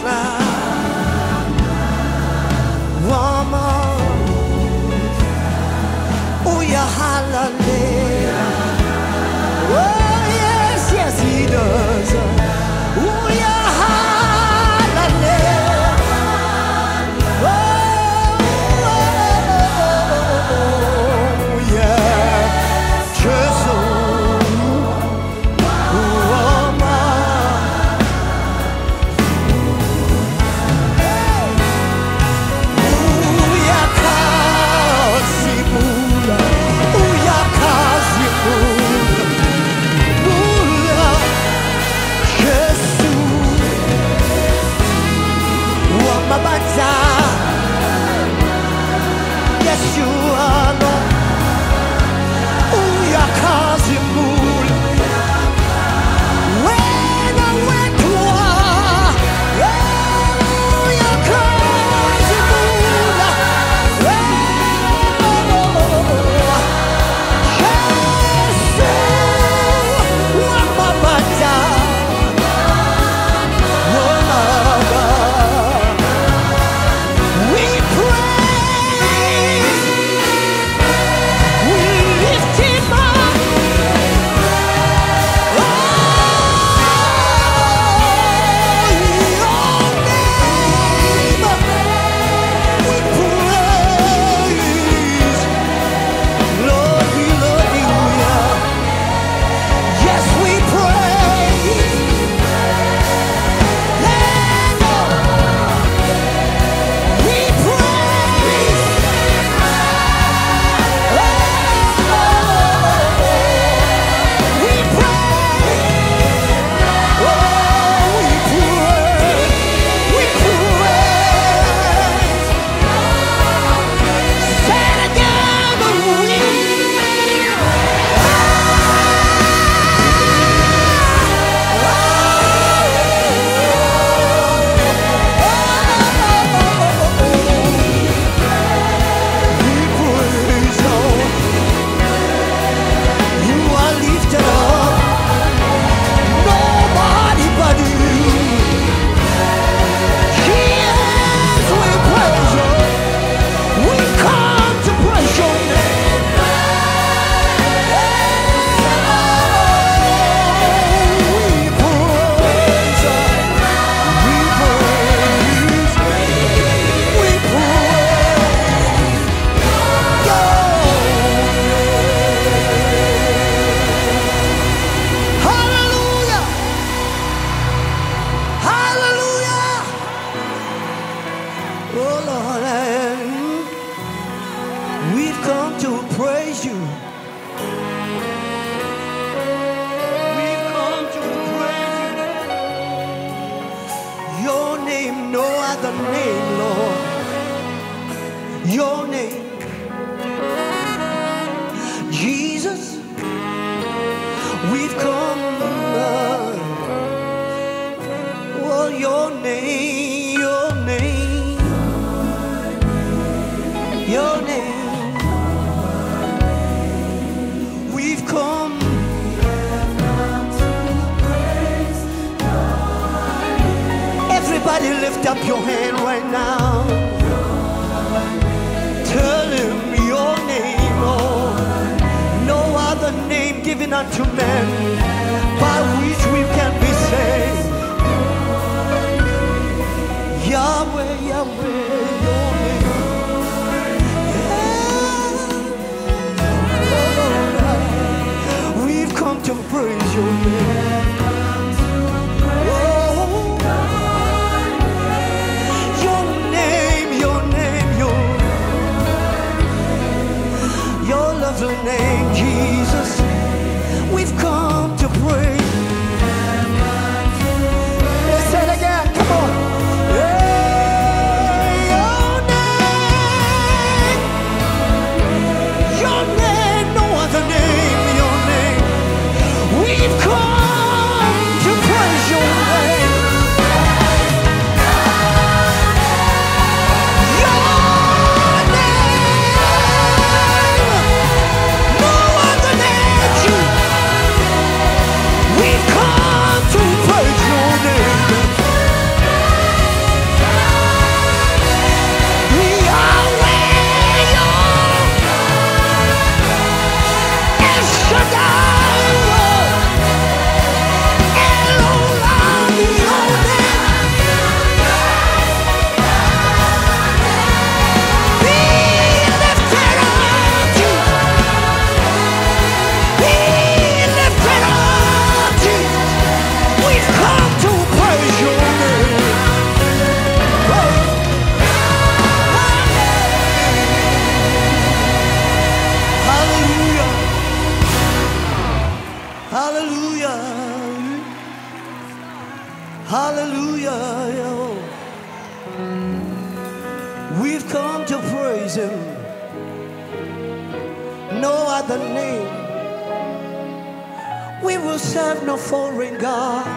One more. Oh yeah, hallelujah. Oh yes, yes he does. Oh yeah, hallelujah. Oh yeah, just yes, you are Lord. Uya kazi mula. When I went to war, uya kazi mula. Yesu wa mabata. We praise, we lift him up. Oh, your name we praise. Lord, we love you. Yes, we praise. We praise. We praise. Oh, we praise. We praise. Say it again. We praise, Lord. You are lifted up. Nobody but you. Yes, we praise you. We come to praise your name. We praise, we praise, we praise your name. Hallelujah. Hallelujah. Oh Lord, we've come to praise you. We've come to praise you. Your name, no other name, Lord. Your name, Jesus. We've come, oh, your name, your name, your name. We've come. Everybody lift up your hand right now. Tell him your name, Lord. No other name given unto men by which we can be saved. Yahweh, Yahweh, your name. Yeah. We've come to praise your name. Oh, your name, your name, your lovely name, Jesus. We've come to praise. We've come to praise Him. No other name. We will serve no foreign God.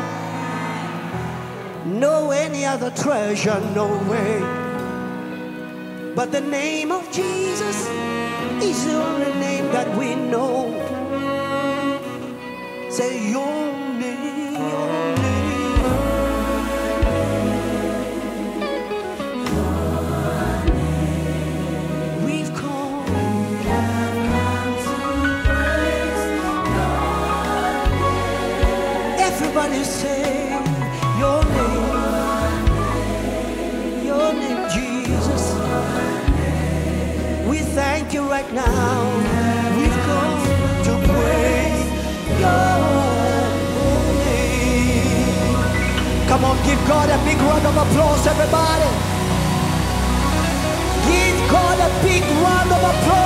No any other treasure, no way. But the name of Jesus is the only name that we know. Say your name, your name. We've come to praise your name. Everybody say your name, Jesus. We thank you right now. We've come to praise your name. Come on, give God a big round of applause, everybody. Give God a big round of applause.